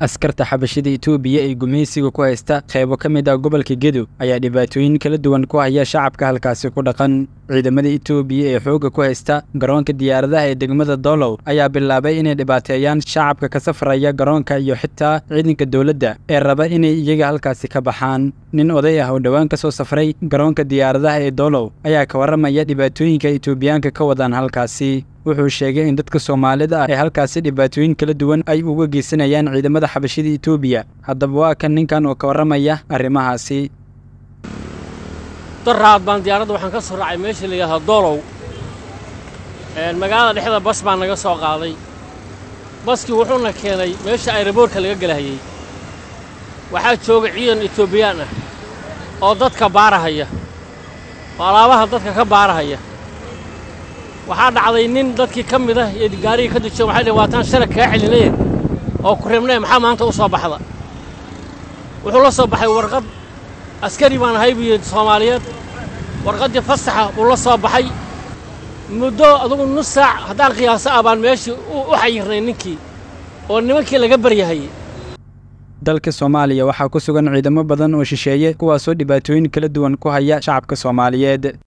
askarta xabashida Itoobiya ee gumeysiga ku haysta qaybo ka mid ah gobolka Gedo ayaa dhibaatooyin kala duwan ku haya shacabka halkaasi ku dhaqan. Ciidamada Itoobiya ee xooga ku haysta garoonka diyaaradaha ee degmada Dolow ayaa bilaabay inay dhibaateeyaan shacabka ka safraya garoonka iyo xitaa ciidanka dawladda ee raba inay iyaga halkaasi ka baxaan. Nin oday ah oo dhawaan ka soo safray garoonka diyaaradaha ee Dolow ayaa ka waramaya dhibaatooyinka Itoobiyaanka ka wadaan halkaasi. wuxuu sheegay in dadka Soomaalida ay halkaasi dhibaatooyin kala duwan ay uga geysanayaan ciidamada xabashida Itoobiya. Haddaba waa kan ninkan oo ka waramaya arrimahaasi. Daraad baan diyaaradda waxaan ka soo raacay meesha la yiraahdo Dolow. Magaalada dhexda bas baan naga soo qaaday. Baskii wuxuuna keenay meesha aeroboortka laga galahayay. Waxaa jooga ciidan Itoobiyaan ah oo dadka baarahaya. Alaabaha dadka ka baarahaya. waxaa dhacday nin dadkii ka mid ah ee gaariga ka dujay waxay dhawaataan shalay ka xililay oo ku reebnay maxaa maanta u soo baxda wuxuu la soo baxay warqad askari baan haybiyo Soomaaliyeed warqadii fasaxa uu la soo baxay muddo adigu nus saac hadaan qiyaas abaan meeshii u xayirnay ninkii oo nimankii laga baryahay. dalka Soomaaliya waxaa ku sugan ciidamo badan oo shisheeye kuwaas oo dhibaatooyin kala duwan ku haya shacabka Soomaaliyeed.